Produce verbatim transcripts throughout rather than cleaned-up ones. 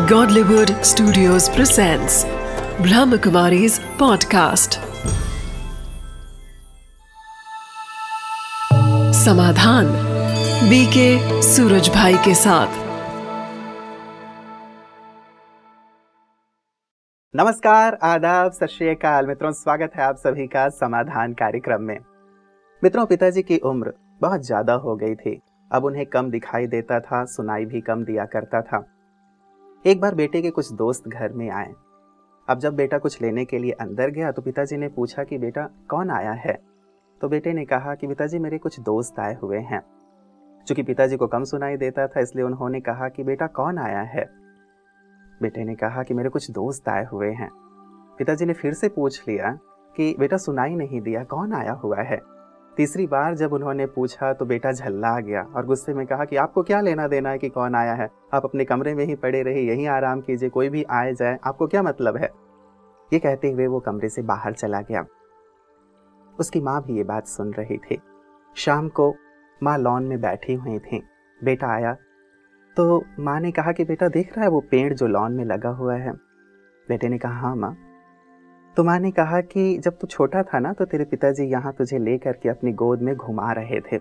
Godlywood Studios presents Brahmakumari's podcast. समाधान BK Suraj भाई के साथ। नमस्कार, आदाब, सत श्री अकाल मित्रों, स्वागत है आप सभी का समाधान कार्यक्रम में। मित्रों, पिताजी की उम्र बहुत ज्यादा हो गई थी। अब उन्हें कम दिखाई देता था, सुनाई भी कम दिया करता था। एक बार बेटे के कुछ दोस्त घर में आए। अब जब बेटा कुछ लेने के लिए अंदर गया तो पिताजी ने पूछा कि बेटा कौन आया है। तो बेटे ने कहा कि पिताजी मेरे कुछ दोस्त आए हुए हैं। चूंकि पिताजी को कम सुनाई देता था इसलिए उन्होंने कहा कि बेटा कौन आया है। बेटे ने कहा कि मेरे कुछ दोस्त आए हुए हैं। पिताजी ने फिर से पूछ लिया कि बेटा सुनाई नहीं दिया, कौन आया हुआ है। तीसरी बार जब उन्होंने पूछा तो बेटा झल्ला गया और गुस्से में कहा कि आपको क्या लेना देना है कि कौन आया है, आप अपने कमरे में ही पड़े रहिए, यहीं आराम कीजिए, कोई भी आए जाए आपको क्या मतलब है। ये कहते हुए वो कमरे से बाहर चला गया। उसकी माँ भी ये बात सुन रही थी। शाम को माँ लॉन में बैठी हुई थी। बेटा आया तो माँ ने कहा कि बेटा देख रहा है वो पेड़ जो लॉन में लगा हुआ है। बेटे ने कहा हाँ माँ। तो माँ ने कहा कि जब तू छोटा था ना तो तेरे पिताजी यहाँ तुझे लेकर के अपनी गोद में घुमा रहे थे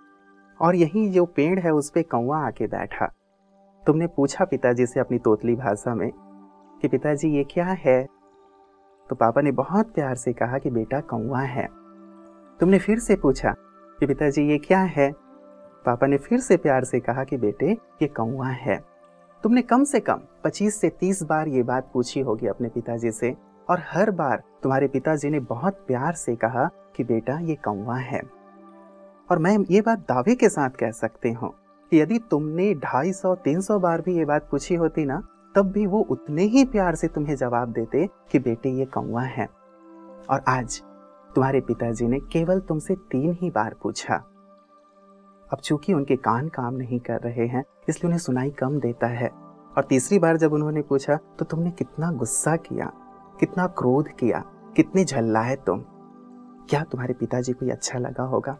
और यही जो पेड़ है उस पे कौवा आके बैठा। तुमने पूछा पिताजी से अपनी तोतली भाषा में कि पिताजी ये क्या है। तो पापा ने बहुत प्यार से कहा कि बेटा कौवा है। तुमने फिर से पूछा कि पिताजी ये क्या है। पापा ने फिर से प्यार से कहा कि बेटे ये कौवा है। तुमने कम से कम पच्चीस से तीस बार ये बात पूछी होगी अपने पिताजी से और हर बार तुम्हारे पिताजी ने बहुत प्यार से कहा कि बेटा ये कौवा है। और मैं ये बात दावे के साथ कह सकती हूँ कि यदि तुमने ढाई सौ तीन सौ बार भी ये बात पूछी होती ना तब भी वो उतने ही प्यार से तुम्हें जवाब देते कि बेटे ये कौवा है। और आज तुम्हारे पिताजी ने केवल तुमसे तीन ही बार पूछा। अब चूंकि उनके कान काम नहीं कर रहे हैं इसलिए उन्हें सुनाई कम देता है। और तीसरी बार जब उन्होंने पूछा तो तुमने कितना गुस्सा किया, कितना क्रोध किया, कितने झल्लाए तुम। क्या तुम्हारे पिताजी को ये अच्छा लगा होगा।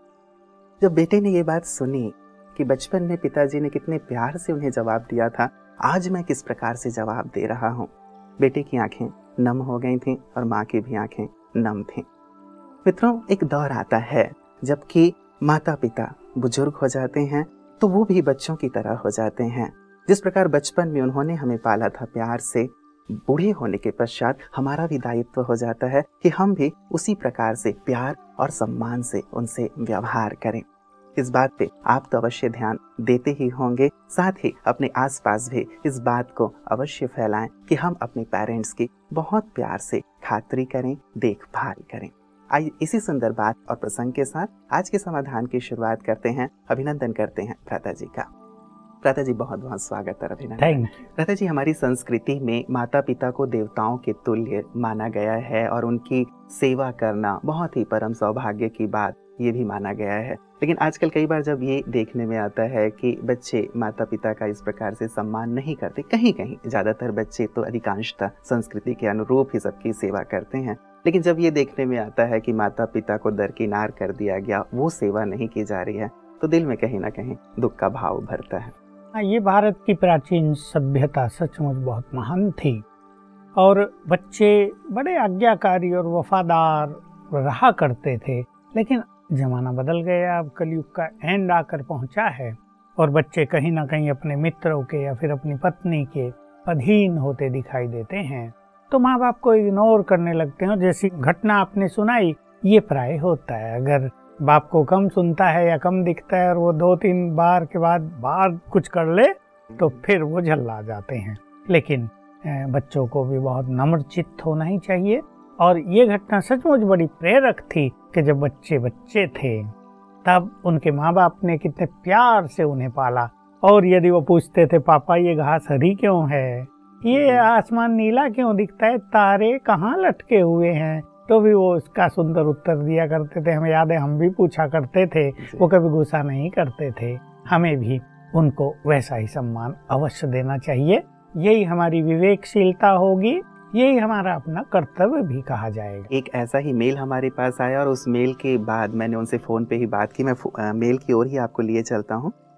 जब बेटे ने ये बात सुनी कि बचपन में पिताजी ने कितने प्यार से उन्हें जवाब दिया था, आज मैं किस प्रकार से जवाब दे रहा हूँ। बेटे की आंखें नम हो गई थीं और माँ की भी आंखें नम थीं। मित्रों, एक दौर आता है जबकि माता पिता बुजुर्ग हो जाते हैं तो वो भी बच्चों की तरह हो जाते हैं। जिस प्रकार बचपन में उन्होंने हमें पाला था प्यार से, बूढ़े होने के पश्चात हमारा भी दायित्व हो जाता है कि हम भी उसी प्रकार से प्यार और सम्मान से उनसे व्यवहार करें। इस बात पे आप तो अवश्य ध्यान देते ही होंगे, साथ ही अपने आसपास भी इस बात को अवश्य फैलाएं कि हम अपने पेरेंट्स की बहुत प्यार से खातिरी करें, देखभाल करें। आइए इसी सुंदर बात और प्रसंग के साथ आज के समाधान की शुरुआत करते हैं। अभिनंदन करते हैं भ्राता जी का। भ्राता जी बहुत बहुत स्वागत है। अभिनंदन। भ्राता जी, हमारी संस्कृति में माता पिता को देवताओं के तुल्य माना गया है और उनकी सेवा करना बहुत ही परम सौभाग्य की बात ये भी माना गया है। लेकिन आजकल कई बार जब ये देखने में आता है कि बच्चे माता पिता का इस प्रकार से सम्मान नहीं करते, कहीं कहीं ज़्यादातर बच्चे तो अधिकांशतः संस्कृति के अनुरूप ही सबकी सेवा करते हैं, लेकिन जब ये देखने में आता है कि माता पिता को दरकिनार कर दिया गया, वो सेवा नहीं की जा रही है, तो दिल में कहीं ना कहीं दुख का भाव भरता है। ये भारत की प्राचीन सभ्यता सचमुच बहुत महान थी और बच्चे बड़े आज्ञाकारी और वफादार रहा करते थे। लेकिन जमाना बदल गया, अब कलयुग का एंड आकर पहुंचा है और बच्चे कहीं ना कहीं अपने मित्रों के या फिर अपनी पत्नी के अधीन होते दिखाई देते हैं, तो माँ बाप को इग्नोर करने लगते हैं। जैसी घटना आपने सुनाई, ये प्राय होता है। अगर बाप को कम सुनता है या कम दिखता है और वो दो तीन बार के बाद बार कुछ कर ले तो फिर वो झल्ला जाते हैं। लेकिन बच्चों को भी बहुत नम्र चित्त होना ही चाहिए। और ये घटना सचमुच बड़ी प्रेरक थी कि जब बच्चे बच्चे थे तब उनके माँ बाप ने कितने प्यार से उन्हें पाला। और यदि वो पूछते थे पापा ये घास हरी क्यों है, ये आसमान नीला क्यों दिखता है, तारे कहाँ लटके हुए हैं, तो भी वो उसका सुंदर उत्तर दिया करते थे। हमें याद है हम भी पूछा करते थे, वो कभी गुस्सा नहीं करते थे। हमें भी उनको वैसा ही सम्मान अवश्य देना चाहिए। यही हमारी विवेकशीलता होगी, यही हमारा अपना कर्तव्य भी कहा जाएगा। एक ऐसा ही मेल हमारे पास आया और उस मेल के बाद मैंने उनसे फ़ोन पे ही बात की। मैं मेल की ओर ही आपको लिए चलता हूँ।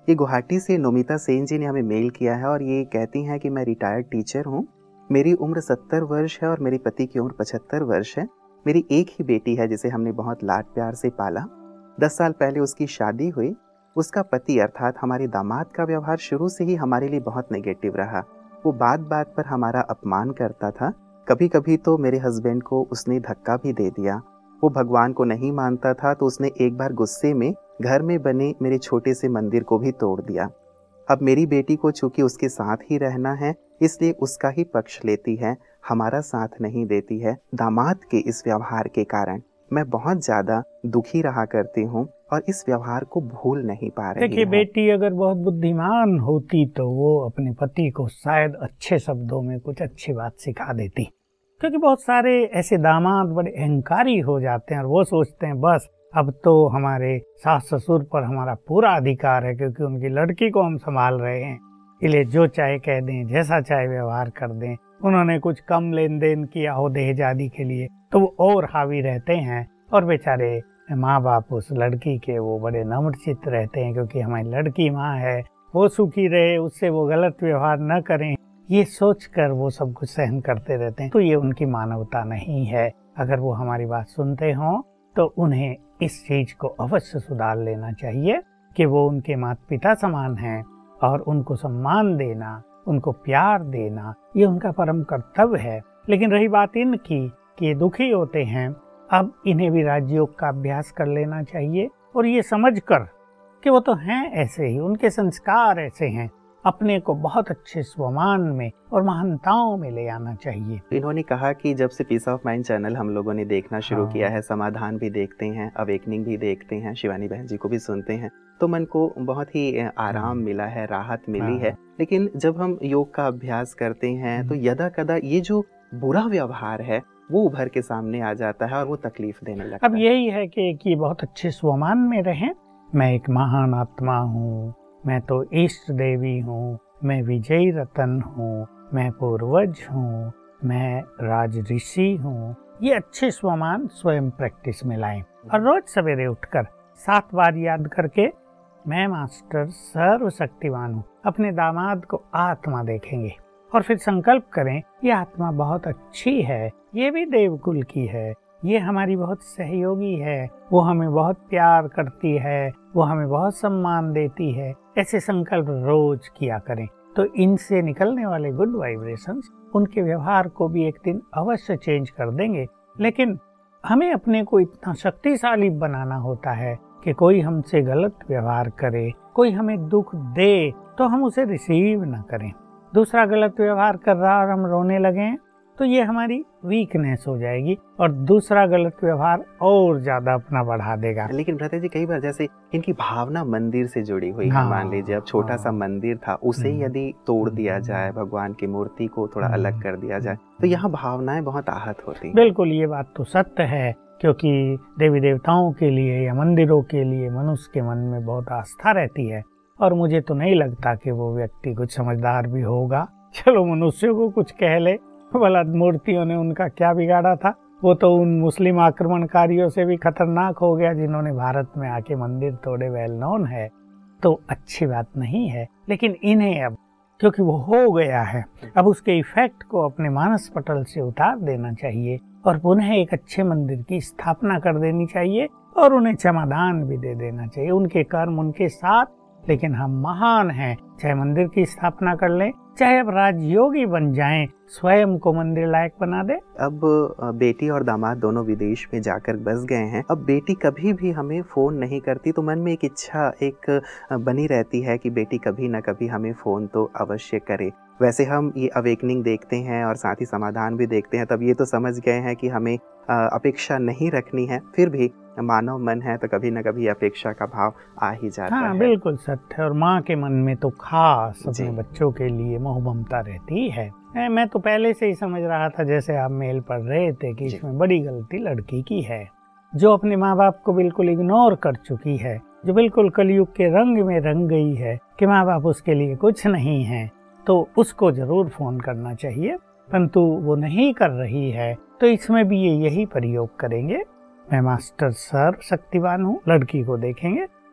ये गुवाहाटी से नोमिता सेन जी ने हमें मेल किया है और ये कहती हैं कि मैं रिटायर्ड टीचर हूँ। मेरी उम्र सत्तर वर्ष है और मेरे पति की उम्र पचहत्तर वर्ष है। मेरी एक ही बेटी है जिसे हमने बहुत लाड प्यार से पाला। दस साल पहले उसकी शादी हुई। उसका पति अर्थात हमारे दामाद का व्यवहार शुरू से ही हमारे लिए बहुत नेगेटिव रहा। वो बात बात पर हमारा अपमान करता था। कभी कभी तो मेरे हस्बैंड को उसने धक्का भी दे दिया। वो भगवान को नहीं मानता था तो उसने एक बार गुस्से में घर में बने मेरे छोटे से मंदिर को भी तोड़ दिया। अब मेरी बेटी को चूंकि उसके साथ ही रहना है इसलिए उसका ही पक्ष लेती है, हमारा साथ नहीं देती है। दामाद के इस व्यवहार के कारण मैं बहुत ज़्यादा दुखी रहा करती हूँ और इस व्यवहार को भूल नहीं पा रही हूँ। देखिए, बेटी अगर बहुत बुद्धिमान होती तो वो अपने पति को शायद अच्छे शब्दों में कुछ अच्छी बात सिखा देती, क्योंकि बहुत सारे ऐसे दामाद बड़े अहंकारी हो जाते हैं और वो सोचते हैं बस अब तो हमारे सास ससुर पर हमारा पूरा अधिकार है, क्योंकि उनकी लड़की को हम संभाल रहे हैं, इसलिए जो चाहे कह दें, जैसा चाहे व्यवहार कर दें। उन्होंने कुछ कम लेन देन किया हो दहेज आदि के लिए तो वो और हावी रहते हैं और बेचारे माँ बाप उस लड़की के वो बड़े नम्रचित्त रहते हैं, क्योंकि हमारी लड़की माँ है, वो सुखी रहे, उससे वो गलत व्यवहार न करें, ये सोचकर वो सब कुछ सहन करते रहते हैं। तो ये उनकी मानवता नहीं है। अगर वो हमारी बात सुनते हों तो उन्हें इस चीज को अवश्य सुधार लेना चाहिए कि वो उनके माता पिता समान हैं और उनको सम्मान देना, उनको प्यार देना, ये उनका परम कर्तव्य है। लेकिन रही बात इनकी कि ये दुखी होते हैं, अब इन्हें भी राजयोग का अभ्यास कर लेना चाहिए और ये समझकर कि वो तो हैं ऐसे ही, उनके संस्कार ऐसे हैं, अपने को बहुत अच्छे स्वमान में और महानताओं में ले आना चाहिए। इन्होंने कहा कि जब से पीस ऑफ माइंड चैनल हम लोगों ने देखना शुरू हाँ। किया है, समाधान भी देखते हैं, अवेकनिंग भी देखते हैं, शिवानी बहन जी को भी सुनते हैं, तो मन को बहुत ही आराम मिला है, राहत मिली है। लेकिन जब हम योग का अभ्यास करते हैं तो यदा कदा ये जो बुरा व्यवहार है वो उभर के सामने आ जाता है और वो तकलीफ देने लगता है। अब यही है कि, कि बहुत अच्छे स्वमान में रहें। मैं एक महान आत्मा हूँ, मैं तो इष्ट देवी हूँ, मैं विजयी रतन हूँ, मैं पूर्वज हूँ, मैं राज ऋषि हूँ। ये अच्छे स्वमान स्वयं प्रैक्टिस में लाएं और रोज सवेरे उठकर सात बार याद करके मैं मास्टर सर्वशक्तिमान हूँ, अपने दामाद को आत्मा देखेंगे और फिर संकल्प करें ये आत्मा बहुत अच्छी है, ये भी देवकुल की है, ये हमारी बहुत सहयोगी है, वो हमें बहुत प्यार करती है, वो हमें बहुत सम्मान देती है। ऐसे संकल्प रोज किया करें तो इनसे निकलने वाले गुड वाइब्रेशंस उनके व्यवहार को भी एक दिन अवश्य चेंज कर देंगे। लेकिन हमें अपने को इतना शक्तिशाली बनाना होता है कि कोई हमसे गलत व्यवहार करे, कोई हमें दुख दे तो हम उसे रिसीव न करें। दूसरा गलत व्यवहार कर रहा और हम रोने लगें तो ये हमारी वीकनेस हो जाएगी और दूसरा गलत व्यवहार और ज्यादा अपना बढ़ा देगा। लेकिन भ्राता जी कई बार जैसे इनकी भावना मंदिर से जुड़ी हुई है, हाँ, मान लीजिए अब छोटा सा हाँ, मंदिर था, उसे यदि तोड़ दिया जाए, भगवान की मूर्ति को थोड़ा अलग कर दिया जाए तो यहाँ भावनाएं बहुत आहत होती हैं। बिल्कुल, ये बात तो सत्य है, क्योंकि देवी देवताओं के लिए या मंदिरों के लिए मनुष्य के मन में बहुत आस्था रहती है और मुझे तो नहीं लगता कि वो व्यक्ति कुछ समझदार भी होगा। चलो मनुष्यों को कुछ कह ले, भला मूर्तियों ने उनका क्या बिगाड़ा था, वो तो उन मुस्लिम आक्रमणकारियों से भी खतरनाक हो गया जिन्होंने भारत में आके मंदिर तोड़े, वेल नोन है, तो अच्छी बात नहीं है। लेकिन इन्हें अब क्योंकि वो हो गया है, अब उसके इफेक्ट को अपने मानस पटल से उतार देना चाहिए और पुनः एक अच्छे मंदिर की स्थापना कर देनी चाहिए और उन्हें क्षमादान भी दे देना चाहिए। उनके कर्म उनके साथ, लेकिन हम महान हैं, चाहे मंदिर की स्थापना कर लें, चाहे अब राजयोगी बन जाएं, स्वयं को मंदिर लायक बना दे। अब बेटी और दामाद दोनों विदेश में जाकर बस गए हैं। अब बेटी कभी भी हमें फ़ोन नहीं करती तो मन में एक इच्छा एक बनी रहती है कि बेटी कभी ना कभी हमें फ़ोन तो अवश्य करे। वैसे हम ये अवेकनिंग देखते हैं और साथ ही समाधान भी देखते हैं, तब ये तो समझ गए हैं कि हमें अपेक्षा नहीं रखनी है, फिर भी मानव मन है तो कभी न कभी अपेक्षा का भाव आ ही जाता हाँ, है। बिल्कुल सत्य है। और माँ के मन में तो खास अपने बच्चों के लिए मोह ममता रहती है। मैं तो पहले से ही समझ रहा था, जैसे आप मेल पढ़ रहे थे, कि इसमें बड़ी गलती लड़की की है, जो अपने माँ बाप को बिल्कुल इग्नोर कर चुकी है, जो बिल्कुल कलयुग के रंग में रंग गई है कि माँ बाप उसके लिए कुछ नहीं है, तो उसको जरूर फोन करना चाहिए, परंतु वो नहीं कर रही है। तो इसमें भी ये यही प्रयोग करेंगे, मैं मास्टर सर्व शक्तिवान हूँ, लड़की को देखेंगे,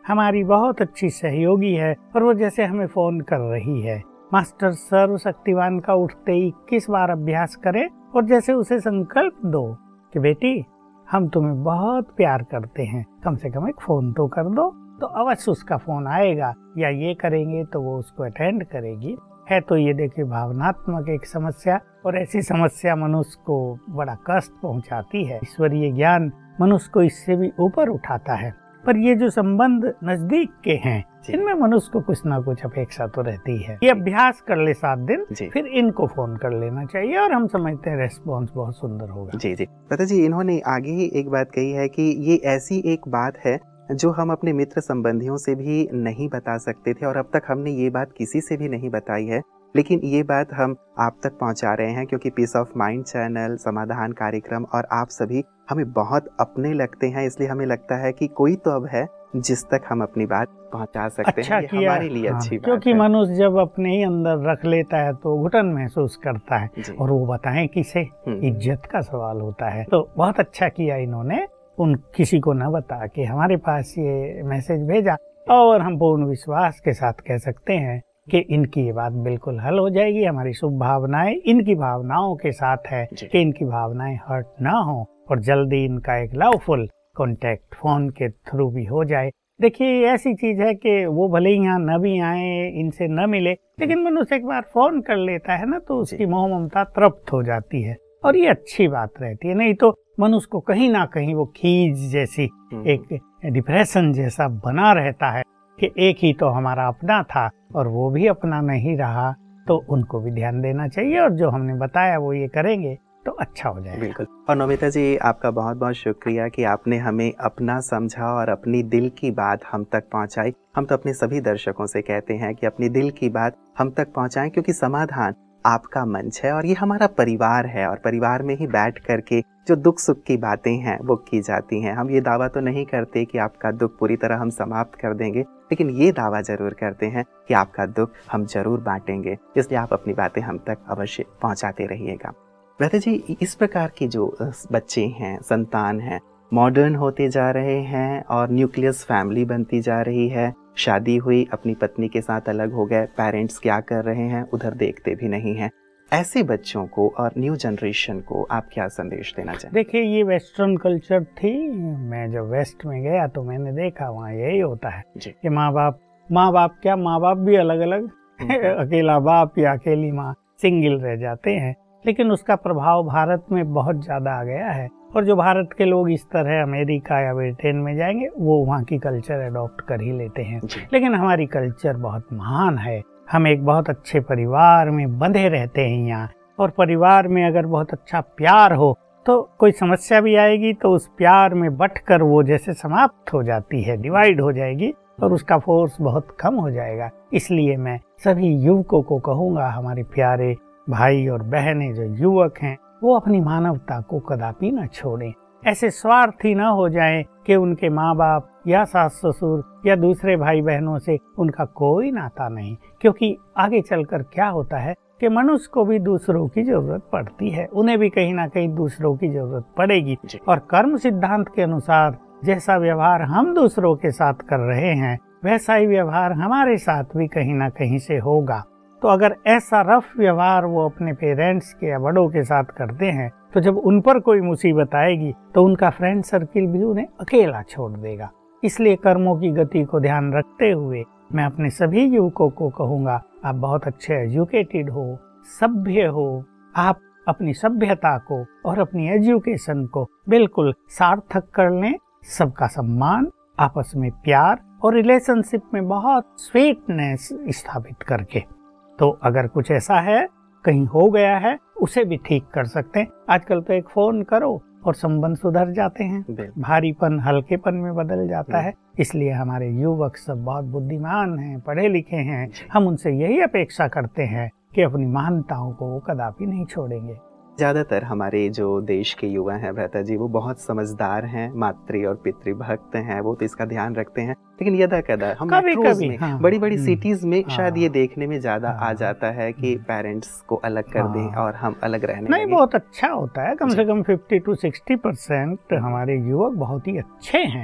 हमारी बहुत अच्छी सहयोगी है और वो जैसे हमें फ़ोन कर रही है। मास्टर सर्वशक्तिवान का उठते ही इक्कीस बार अभ्यास करें और जैसे उसे संकल्प दो कि बेटी हम तुम्हें बहुत प्यार करते हैं, कम से कम एक फ़ोन तो कर दो, तो अवश्य उसका फ़ोन आएगा, या ये करेंगे तो वो उसको अटेंड करेगी। है तो ये देखिए भावनात्मक एक समस्या, और ऐसी समस्या मनुष्य को बड़ा कष्ट पहुंचाती है। ईश्वरीय ज्ञान मनुष्य को इससे भी ऊपर उठाता है, पर ये जो संबंध नजदीक के हैं इनमें मनुष्य को कुछ ना कुछ अपेक्षा तो रहती है। ये अभ्यास कर ले सात दिन, फिर इनको फोन कर लेना चाहिए और हम समझते हैं रेस्पॉन्स बहुत सुंदर होगा। जी जी पता जी, इन्होंने आगे ही एक बात कही है कि ये ऐसी एक बात है जो हम अपने मित्र संबंधियों से भी नहीं बता सकते थे, और अब तक हमने ये बात किसी से भी नहीं बताई है, लेकिन ये बात हम आप तक पहुंचा रहे हैं क्योंकि पीस ऑफ माइंड चैनल, समाधान कार्यक्रम और आप सभी हमें बहुत अपने लगते हैं। इसलिए हमें लगता है कि कोई तो अब है जिस तक हम अपनी बात पहुंचा सकते अच्छा हैं। ये किया, हमारे लिए हाँ, अच्छी बात क्योंकि है। मनुष्य जब अपने ही अंदर रख लेता है तो घुटन महसूस करता है, और वो बताएं किसे, इज्जत का सवाल होता है। तो बहुत अच्छा किया इन्होंने उन किसी को न बता के हमारे पास ये मैसेज भेजा, और हम पूर्ण विश्वास के साथ कह सकते हैं कि इनकी ये बात बिल्कुल हल हो जाएगी। हमारी शुभ भावनाएं इनकी भावनाओं के साथ है कि इनकी भावनाएं हर्ट ना हो, और जल्दी इनका एक लवफुल कांटेक्ट फोन के थ्रू भी हो जाए। देखिए ऐसी चीज है कि वो भले ही यहाँ न भी आए, इनसे न मिले, लेकिन मनुष्य एक बार फोन कर लेता है ना तो उसकी मोह ममता तृप्त हो जाती है, और ये अच्छी बात रहती है। नहीं तो मनुष्य को कहीं ना कहीं वो खीज जैसी, एक डिप्रेशन जैसा बना रहता है कि एक ही तो हमारा अपना था और वो भी अपना नहीं रहा। तो उनको भी ध्यान देना चाहिए, और जो हमने बताया वो ये करेंगे तो अच्छा हो जाएगा। बिल्कुल। और नौमिता जी, आपका बहुत बहुत शुक्रिया कि आपने हमें अपना समझा और अपनी दिल की बात हम तक पहुंचाई। हम तो अपने सभी दर्शकों से कहते हैं कि अपनी दिल की बात हम तक पहुंचाएं, क्योंकि समाधान आपका मंच है और ये हमारा परिवार है, और परिवार में ही बैठ करके जो दुख सुख की बातें हैं वो की जाती हैं। हम ये दावा तो नहीं करते कि आपका दुख पूरी तरह हम समाप्त कर देंगे, लेकिन ये दावा जरूर करते हैं कि आपका दुख हम जरूर बांटेंगे। इसलिए आप अपनी बातें हम तक अवश्य पहुंचाते रहिएगा। वैसे जी, इस प्रकार की जो बच्चे हैं, संतान हैं, मॉडर्न होते जा रहे हैं और न्यूक्लियस फैमिली बनती जा रही है। शादी हुई, अपनी पत्नी के साथ अलग हो गए, पेरेंट्स क्या कर रहे हैं उधर देखते भी नहीं हैं। ऐसे बच्चों को और न्यू जनरेशन को आप क्या संदेश देना चाहें? देखिए ये वेस्टर्न कल्चर थी। मैं जब वेस्ट में गया तो मैंने देखा वहाँ यही होता है कि माँ बाप माँ बाप क्या माँ बाप भी अलग अलग अकेला बाप या अकेली माँ सिंगल रह जाते हैं। लेकिन उसका प्रभाव भारत में बहुत ज़्यादा आ गया है, और जो भारत के लोग इस तरह अमेरिका या ब्रिटेन में जाएंगे वो वहाँ की कल्चर अडॉप्ट कर ही लेते हैं। लेकिन हमारी कल्चर बहुत महान है। हम एक बहुत अच्छे परिवार में बंधे रहते हैं यहाँ, और परिवार में अगर बहुत अच्छा प्यार हो तो कोई समस्या भी आएगी तो उस प्यार में बंटकर वो जैसे समाप्त हो जाती है, डिवाइड हो जाएगी, और उसका फोर्स बहुत कम हो जाएगा। इसलिए मैं सभी युवकों को कहूँगा, हमारे प्यारे भाई और बहनें जो युवक हैं वो अपनी मानवता को कदापि न छोड़ें। ऐसे स्वार्थी न हो जाएं कि उनके माँ बाप या सास ससुर या दूसरे भाई बहनों से उनका कोई नाता नहीं, क्योंकि आगे चलकर क्या होता है कि मनुष्य को भी दूसरों की जरूरत पड़ती है, उन्हें भी कहीं ना कहीं दूसरों की जरूरत पड़ेगी। और कर्म सिद्धांत के अनुसार जैसा व्यवहार हम दूसरों के साथ कर रहे हैं वैसा ही व्यवहार हमारे साथ भी कहीं ना कहीं से होगा। तो अगर ऐसा रफ व्यवहार वो अपने पेरेंट्स के या बड़ों के साथ करते हैं तो जब उन पर कोई मुसीबत आएगी तो उनका फ्रेंड सर्किल भी उन्हें अकेला छोड़ देगा। इसलिए कर्मों की गति को ध्यान रखते हुए मैं अपने सभी युवकों को कहूँगा, आप बहुत अच्छे एजुकेटेड हो, सभ्य हो, आप अपनी सभ्यता को और अपनी एजुकेशन को बिल्कुल सार्थक कर लें। सबका सम्मान, आपस में प्यार और रिलेशनशिप में बहुत स्वीटनेस स्थापित करके। तो अगर कुछ ऐसा है कहीं हो गया है उसे भी ठीक कर सकते हैं। आजकल तो एक फोन करो और संबंध सुधर जाते हैं, भारीपन हल्केपन में बदल जाता है। इसलिए हमारे युवक सब बहुत बुद्धिमान हैं, पढ़े लिखे हैं। हम उनसे यही अपेक्षा करते हैं कि अपनी महानताओं को वो कदापि नहीं छोड़ेंगे। ज़्यादातर हमारे जो देश के युवा हैं भ्राता जी, वो बहुत समझदार हैं, मातृ और पितृभक्त हैं, वो तो इसका ध्यान रखते हैं। लेकिन यदा कदा हम मेट्रोज में, हाँ, बड़ी बड़ी सिटीज में हाँ, शायद ये देखने में ज्यादा हाँ, आ जाता है कि पेरेंट्स को अलग कर हाँ, दें और हम अलग रहने नहीं लगे। बहुत अच्छा होता है, कम से कम फिफ्टी टू सिक्सटी परसेंट हमारे युवक बहुत ही अच्छे हैं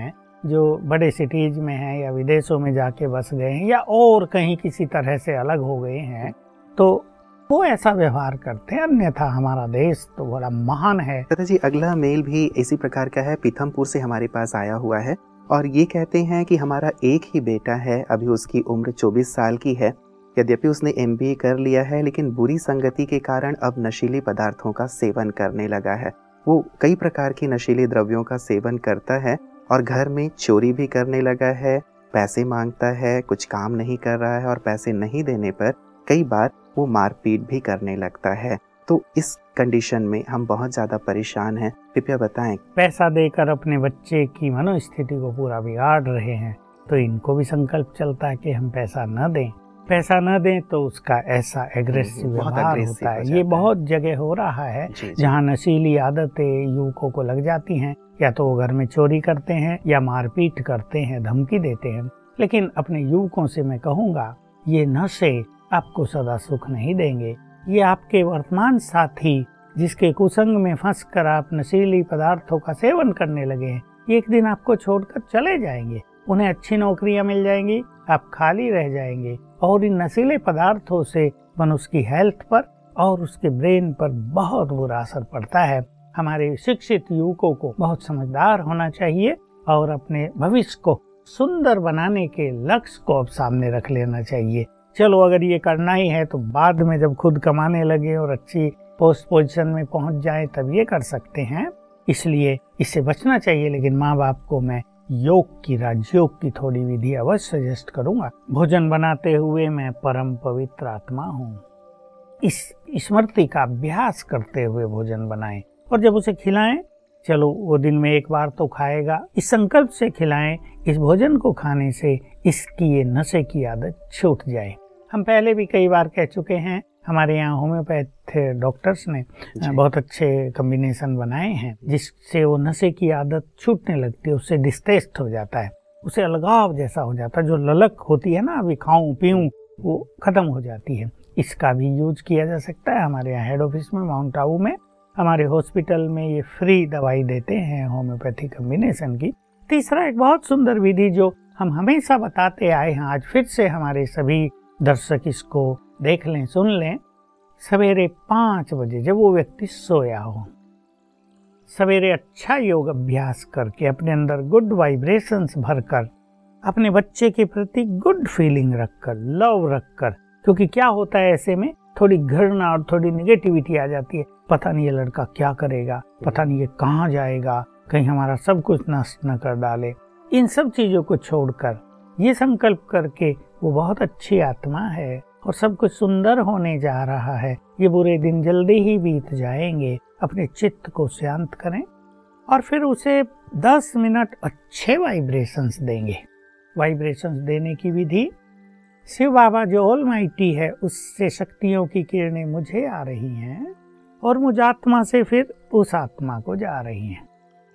जो बड़े सिटीज में हैं या विदेशों में जाके बस गए हैं या और कहीं किसी तरह से अलग हो गए हैं, तो वो ऐसा व्यवहार करते हैं, अन्यथा हमारा देश तो बड़ा महान है। दादा जी, अगला मेल भी इसी प्रकार का है, पीथमपुर से हमारे पास आया हुआ है और ये कहते हैं कि हमारा एक ही बेटा है, अभी उसकी उम्र चौबीस साल की है। यद्यपि उसने एम बी ए कर लिया है, लेकिन बुरी संगति के कारण अब नशीले पदार्थों का सेवन करने लगा है। वो कई प्रकार की नशीले द्रव्यों का सेवन करता है और घर में चोरी भी करने लगा है, पैसे मांगता है, कुछ काम नहीं कर रहा है और पैसे नहीं देने पर कई बार वो मारपीट भी करने लगता है। तो इस कंडीशन में हम बहुत ज़्यादा परेशान हैं, कृपया बताएं। पैसा देकर अपने बच्चे की मनोस्थिति को पूरा बिगाड़ रहे हैं, तो इनको भी संकल्प चलता है कि हम पैसा न दें। पैसा न दें तो उसका ऐसा एग्रेसिव व्यवहार होता है। ये बहुत जगह हो रहा है जहाँ नशीली आदतें युवकों को लग जाती हैं, या तो वो घर में चोरी करते हैं या मारपीट करते हैं, धमकी देते हैं। लेकिन अपने युवकों से मैं कहूँगा, ये नशे आपको सदा सुख नहीं देंगे। ये आपके वर्तमान साथी जिसके कुसंग में फंसकर आप नशीली पदार्थों का सेवन करने लगे हैं, एक दिन आपको छोड़कर चले जाएंगे। उन्हें अच्छी नौकरियां मिल जाएंगी, आप खाली रह जाएंगे और इन नशीले पदार्थों से मनुष्य की हेल्थ पर और उसके ब्रेन पर बहुत बुरा असर पड़ता है। हमारे शिक्षित युवकों को बहुत समझदार होना चाहिए और अपने भविष्य को सुंदर बनाने के लक्ष्य को अब सामने रख लेना चाहिए। चलो, अगर ये करना ही है तो बाद में जब खुद कमाने लगे और अच्छी पोस्ट पोजीशन में पहुंच जाए तब ये कर सकते हैं, इसलिए इससे बचना चाहिए। लेकिन माँ बाप को मैं योग की, राजयोग की थोड़ी विधि अवश्य सजेस्ट करूंगा। भोजन बनाते हुए मैं परम पवित्र आत्मा हूँ, इस स्मृति का अभ्यास करते हुए भोजन बनाएं और जब उसे खिलाएं, चलो वो दिन में एक बार तो खाएगा, इस संकल्प से खिलाएं, इस भोजन को खाने से इसकी ये नशे की आदत छूट जाए। हम पहले भी कई बार कह चुके हैं, हमारे यहाँ होम्योपैथ डॉक्टर्स ने बहुत अच्छे कॉम्बिनेशन बनाए हैं जिससे वो नशे की आदत छूटने लगती है, उससे डिस्टेस्ट हो जाता है, उसे अलगाव जैसा हो जाता है। जो ललक होती है ना, अभी खाऊं पीऊं, वो खत्म हो जाती है। इसका भी यूज किया जा सकता है। हमारे यहाँ हेड ऑफिस में, माउंट आबू में, हमारे हॉस्पिटल में ये फ्री दवाई देते हैं होम्योपैथी कॉम्बिनेशन की। तीसरा एक बहुत सुंदर विधि जो हम हमेशा बताते आए हैं, आज फिर से हमारे सभी दर्शक इसको देख लें, सुन लें। सवेरे पाँच बजे जब वो व्यक्ति सोया हो, सवेरे अच्छा योग अभ्यास करके अपने अंदर गुड वाइब्रेशंस भरकर, अपने बच्चे के प्रति गुड फीलिंग रखकर, लव रखकर, क्योंकि क्या होता है ऐसे में, थोड़ी घृणा और थोड़ी निगेटिविटी आ जाती है। पता नहीं ये लड़का क्या करेगा, पता नहीं ये कहाँ जाएगा, कहीं हमारा सब कुछ नष्ट न कर डाले। इन सब चीज़ों को छोड़कर ये संकल्प करके वो बहुत अच्छी आत्मा है और सब कुछ सुंदर होने जा रहा है, ये बुरे दिन जल्दी ही बीत जाएंगे, अपने चित्त को शांत करें और फिर उसे दस मिनट अच्छे वाइब्रेशंस देंगे। वाइब्रेशंस देने की विधि, शिव बाबा जो ऑलमाइटी है उससे शक्तियों की किरणें मुझे आ रही हैं और मुझ आत्मा से फिर उस आत्मा को जा रही हैं।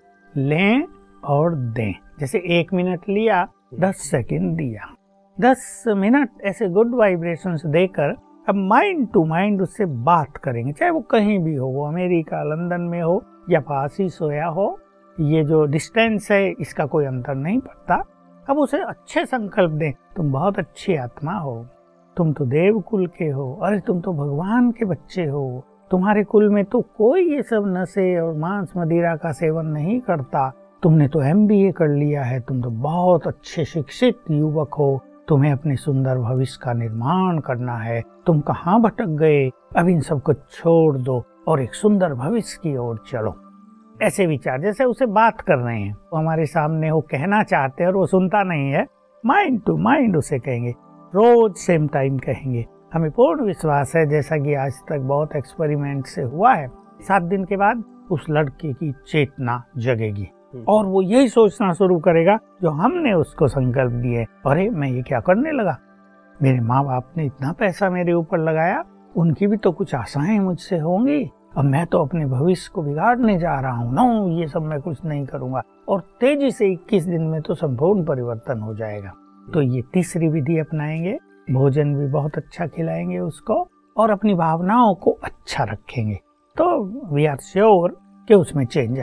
लें और दें, जैसे एक मिनट लिया, दस सेकंड दिया, दस मिनट ऐसे गुड वाइब्रेशंस देकर अब माइंड टू माइंड उससे बात करेंगे, चाहे वो कहीं भी हो, वो अमेरिका, लंदन में हो या पास ही सोया हो। ये जो डिस्टेंस है इसका कोई अंतर नहीं पड़ता। अब उसे अच्छे संकल्प दें, तुम बहुत अच्छी आत्मा हो, तुम तो देव कुल के हो, अरे तुम तो भगवान के बच्चे हो, तुम्हारे कुल में तो कोई ये सब नशे और मांस मदिरा का सेवन नहीं करता, तुमने तो एम बी ए कर लिया है, तुम तो बहुत अच्छे शिक्षित युवक हो, तुम्हें अपने सुंदर भविष्य का निर्माण करना है, तुम कहाँ भटक गए, अब इन सब को छोड़ दो और एक सुंदर भविष्य की ओर चलो। ऐसे विचार, जैसे उसे बात कर रहे हैं, वो हमारे सामने वो कहना चाहते हैं और वो सुनता नहीं है, माइंड टू माइंड उसे कहेंगे, रोज सेम टाइम कहेंगे। हमें पूर्ण विश्वास है, जैसा कि आज तक बहुत एक्सपेरिमेंट से हुआ है, सात दिन के बाद उस लड़के की चेतना जगेगी और वो यही सोचना शुरू करेगा जो हमने उसको संकल्प दिए, अरे मैं ये क्या करने लगा, मेरे माँ बाप ने इतना पैसा मेरे ऊपर लगाया, उनकी भी तो कुछ आशाएं मुझसे होंगी, अब मैं तो अपने भविष्य को बिगाड़ने जा रहा हूँ, नो ये सब मैं कुछ नहीं करूँगा। और तेजी से इक्कीस दिन में तो संपूर्ण परिवर्तन हो जाएगा। तो ये तीसरी विधि अपनाएंगे, भोजन भी बहुत अच्छा खिलाएंगे उसको और अपनी भावनाओं को अच्छा रखेंगे, तो वी आर श्योर कि उसमें चेंज आएगी।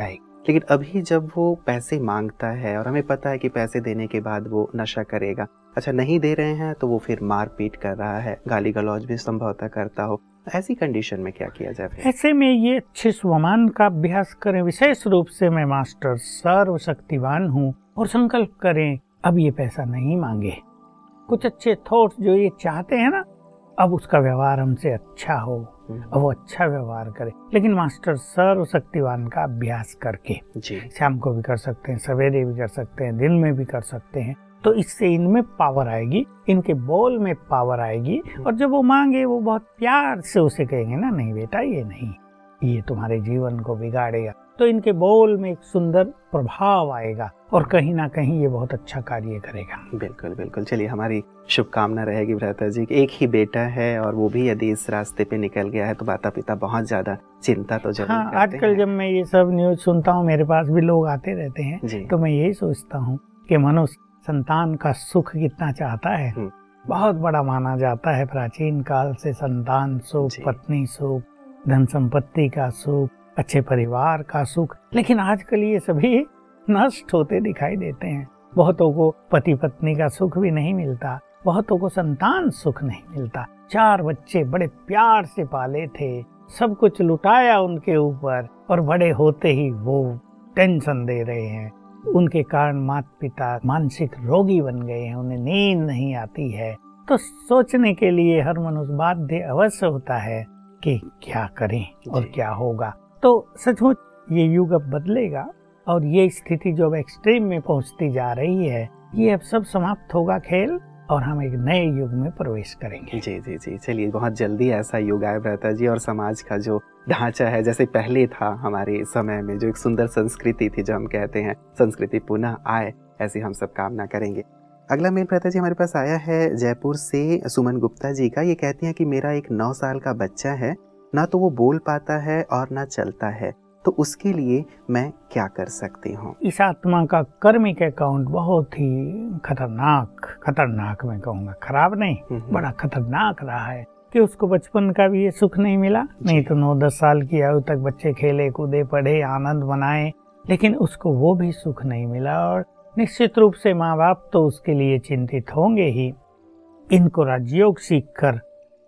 लेकिन अभी जब वो पैसे मांगता है और हमें पता है कि पैसे देने के बाद वो नशा करेगा, अच्छा नहीं दे रहे हैं तो वो फिर मार पीट कर रहा है, गाली गलौज भी संभवतः करता हो, ऐसी कंडीशन में क्या किया जाए? ऐसे में ये अच्छे स्वमान का अभ्यास करें। विशेष रूप से मैं मास्टर सर्वशक्तिवान हूँ और संकल्प करें अब ये पैसा नहीं मांगे। कुछ अच्छे थॉट्स जो ये चाहते हैं ना, अब उसका व्यवहार हमसे अच्छा हो, अब वो अच्छा व्यवहार करे, लेकिन मास्टर सर्वशक्तिवान का अभ्यास करके। जी। शाम को भी कर सकते हैं, सवेरे भी कर सकते हैं, दिन में भी कर सकते हैं। तो इससे इनमें पावर आएगी, इनके बोल में पावर आएगी। और जब वो मांगे वो बहुत प्यार से उसे कहेंगे ना, नहीं बेटा ये नहीं, ये तुम्हारे जीवन को बिगाड़ेगा, तो इनके बोल में एक सुंदर प्रभाव आएगा और कहीं ना कहीं ये बहुत अच्छा कार्य करेगा। बिल्कुल बिल्कुल। चलिए, हमारी शुभकामना रहेगी भ्राता जी कि एक ही बेटा है और वो भी यदि इस रास्ते पे निकल गया है तो माता पिता बहुत ज्यादा चिंता तो जरूर हाँ, करते आजकल हैं। जब मैं ये सब न्यूज सुनता हूँ, मेरे पास भी लोग आते रहते हैं, जी। तो मैं यही सोचता हूँ कि मनुष्य संतान का सुख कितना चाहता है। बहुत बड़ा माना जाता है प्राचीन काल से संतान सुख, पत्नी सुख, धन संपत्ति का सुख, अच्छे परिवार का सुख, लेकिन आजकल ये सभी नष्ट होते दिखाई देते हैं। बहुतों को पति पत्नी का सुख भी नहीं मिलता, बहुतों को संतान सुख नहीं मिलता। चार बच्चे बड़े प्यार से पाले थे, सब कुछ लुटाया उनके ऊपर और बड़े होते ही वो टेंशन दे रहे हैं। उनके कारण माता पिता मानसिक रोगी बन गए हैं, उन्हें नींद नहीं आती है। तो सोचने के लिए हर मनुष्य बाध्य अवश्य होता है कि क्या करें और क्या होगा। तो सचमुच ये युग अब बदलेगा और ये स्थिति जो अब एक्सट्रीम में पहुंचती जा रही है, ये अब सब समाप्त होगा खेल और हम एक नए युग में प्रवेश करेंगे। जी जी जी। चलिए, बहुत जल्दी ऐसा युग आए भ्राता जी, और समाज का जो ढांचा है जैसे पहले था हमारे समय में, जो एक सुंदर संस्कृति थी, जो हम कहते हैं संस्कृति पुनः आए, ऐसी हम सब कामना करेंगे। अगला मेल भ्राता जी हमारे पास आया है जयपुर से सुमन गुप्ता जी का। ये कहती हैं कि मेरा एक नौ साल का बच्चा है, ना तो वो बोल पाता है और ना चलता है, तो उसके लिए मैं क्या कर सकती हूँ? इस आत्मा का कर्मिक अकाउंट बहुत ही खतरनाक, खतरनाक मैं कहूँगा, खराब नहीं, बड़ा खतरनाक रहा है कि उसको बचपन का भी ये सुख नहीं मिला। नहीं तो नौ दस साल की आयु तक बच्चे खेले कूदे पढ़े आनंद मनाए, लेकिन उसको वो भी सुख नहीं मिला। और निश्चित रूप से माँ बाप तो उसके लिए चिंतित होंगे ही। इनको राजयोग सीखकर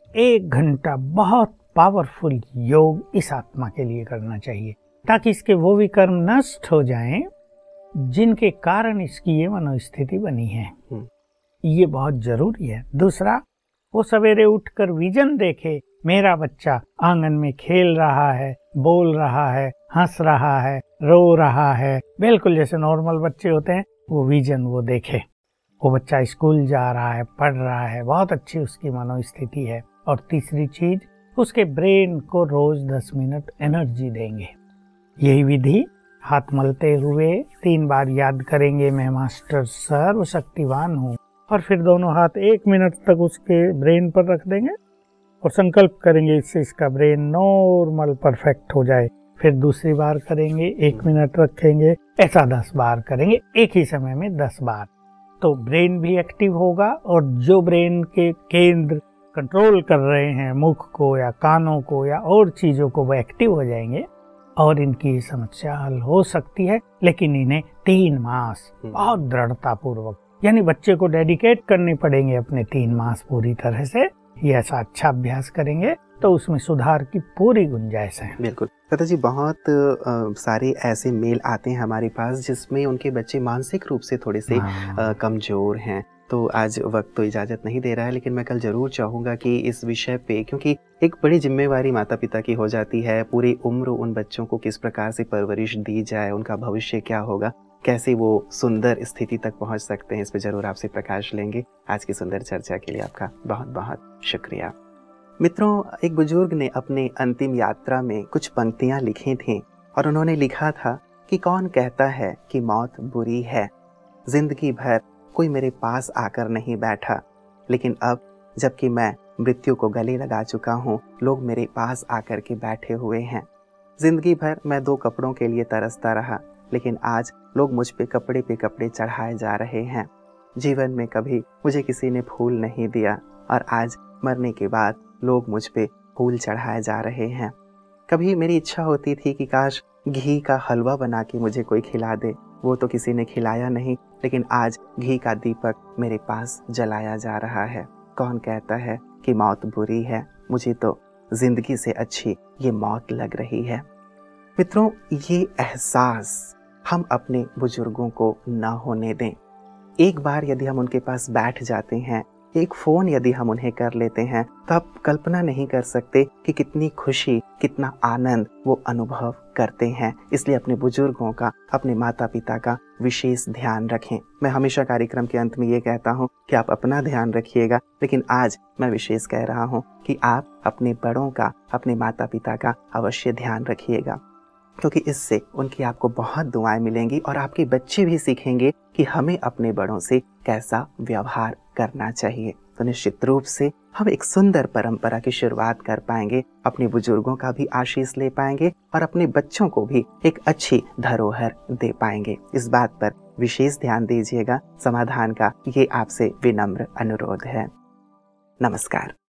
एक घंटा बहुत पावरफुल योग इस आत्मा के लिए करना चाहिए, ताकि इसके वो भी कर्म नष्ट हो जाएं जिनके कारण इसकी ये मनोस्थिति बनी है। ये बहुत जरूरी है। दूसरा, वो सवेरे उठकर विजन देखे, मेरा बच्चा आंगन में खेल रहा है, बोल रहा है, हंस रहा है, रो रहा है, बिल्कुल जैसे नॉर्मल बच्चे होते हैं। वो विजन वो देखे, वो बच्चा स्कूल जा रहा है, पढ़ रहा है, बहुत अच्छी उसकी मनोस्थिति है। और तीसरी चीज, उसके ब्रेन को रोज दस मिनट एनर्जी देंगे। यही विधि हाथ मलते हुए तीन बार याद करेंगे, मैं मास्टर सर्वशक्तिवान हूँ, और फिर दोनों हाथ एक मिनट तक उसके ब्रेन पर रख देंगे और संकल्प करेंगे इससे इसका ब्रेन नॉर्मल परफेक्ट हो जाए। फिर दूसरी बार करेंगे, एक मिनट रखेंगे, ऐसा दस बार करेंगे, एक ही समय में दस बार। तो ब्रेन भी एक्टिव होगा और जो ब्रेन के केंद्र कंट्रोल कर रहे हैं मुख को या कानों को या और चीजों को, वो एक्टिव हो जाएंगे और इनकी समस्या हल हो सकती है। लेकिन इन्हें तीन मास बहुत दृढ़ता पूर्वक, यानी बच्चे को डेडिकेट करने पड़ेंगे अपने तीन मास पूरी तरह से। ये ऐसा अच्छा अभ्यास करेंगे तो उसमें सुधार की पूरी गुंजाइश है। बिल्कुल दादा जी, बहुत आ, सारे ऐसे मेल आते हैं हमारे पास जिसमें उनके बच्चे मानसिक रूप से थोड़े से आ, कमजोर हैं। तो आज वक्त तो इजाज़त नहीं दे रहा है, लेकिन मैं कल ज़रूर चाहूँगा कि इस विषय पे, क्योंकि एक बड़ी जिम्मेवारी माता पिता की हो जाती है, पूरी उम्र उन बच्चों को किस प्रकार से परवरिश दी जाए, उनका भविष्य क्या होगा, कैसे वो सुंदर स्थिति तक पहुँच सकते हैं, इस पर ज़रूर आपसे प्रकाश लेंगे। आज की सुंदर चर्चा के लिए आपका बहुत बहुत शुक्रिया। मित्रों, एक बुजुर्ग ने अपने अंतिम यात्रा में कुछ पंक्तियाँ लिखी थीं और उन्होंने लिखा था कि कौन कहता है कि मौत बुरी है, जिंदगी भर कोई मेरे पास आकर नहीं बैठा, लेकिन अब जबकि मैं मृत्यु को गले लगा चुका हूँ, लोग मेरे पास आकर के बैठे हुए हैं। जिंदगी भर मैं दो कपड़ों के लिए तरसता रहा, लेकिन आज लोग मुझ पे कपड़े पे कपड़े चढ़ाए जा रहे हैं। जीवन में कभी मुझे किसी ने फूल नहीं दिया और आज मरने के बाद लोग मुझ पे फूल चढ़ाए जा रहे हैं। कभी मेरी इच्छा होती थी कि काश घी का हलवा बना के मुझे कोई खिला दे, वो तो किसी ने खिलाया नहीं, लेकिन आज घी का दीपक मेरे पास जलाया जा रहा है। कौन कहता है कि मौत बुरी है? मुझे तो जिंदगी से अच्छी ये मौत लग रही है। मित्रों, ये एहसास हम अपने बुजुर्गों को न होने दें। एक बार यदि हम उनके पास बैठ जाते हैं, एक फ़ोन यदि हम उन्हें कर लेते हैं, तो आप कल्पना नहीं कर सकते कि कितनी खुशी, कितना आनंद वो अनुभव करते हैं। इसलिए अपने बुजुर्गों का, अपने माता पिता का विशेष ध्यान रखें। मैं हमेशा कार्यक्रम के अंत में ये कहता हूँ कि आप अपना ध्यान रखिएगा, लेकिन आज मैं विशेष कह रहा हूँ कि आप अपने बड़ों का, अपने माता पिता का अवश्य ध्यान रखिएगा, क्योंकि इससे उनकी आपको बहुत दुआएं मिलेंगी और आपके बच्चे भी सीखेंगे कि हमें अपने बड़ों से कैसा व्यवहार करना चाहिए। तो निश्चित रूप से हम एक सुंदर परंपरा की शुरुआत कर पाएंगे, अपने बुजुर्गों का भी आशीष ले पाएंगे और अपने बच्चों को भी एक अच्छी धरोहर दे पाएंगे। इस बात पर विशेष ध्यान दीजिएगा। समाधान का ये आपसे विनम्र अनुरोध है। नमस्कार।